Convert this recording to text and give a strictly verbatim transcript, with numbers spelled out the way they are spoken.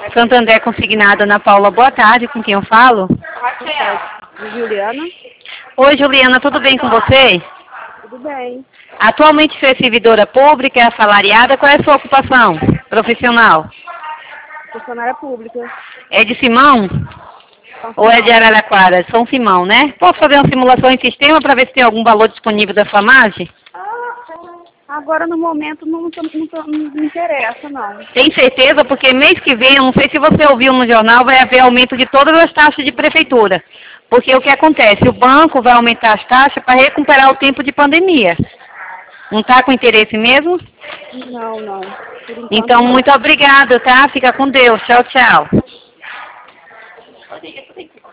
Santander Consignado, Ana Paula, boa tarde, com quem eu falo? Juliana? Oi, Juliana, tudo bem com você? Tudo bem. Atualmente você é servidora pública, é assalariada, qual é a sua ocupação profissional? Funcionária pública. É de Simão? São Ou é de Simão. Araraquara? São Simão, né? Posso fazer uma simulação em sistema para ver se tem algum valor disponível da sua margem? Agora, no momento, não, tô- não, tô- não me interessa, não. Tem certeza? Porque mês que vem, eu não sei se você ouviu no jornal, vai haver aumento de todas as taxas de prefeitura. Porque o que acontece? O banco vai aumentar as taxas para recuperar o tempo de pandemia. Não está com interesse mesmo? Não, não. Por enquanto, Então, não. muito obrigada, tá? Fica com Deus. Tchau, tchau.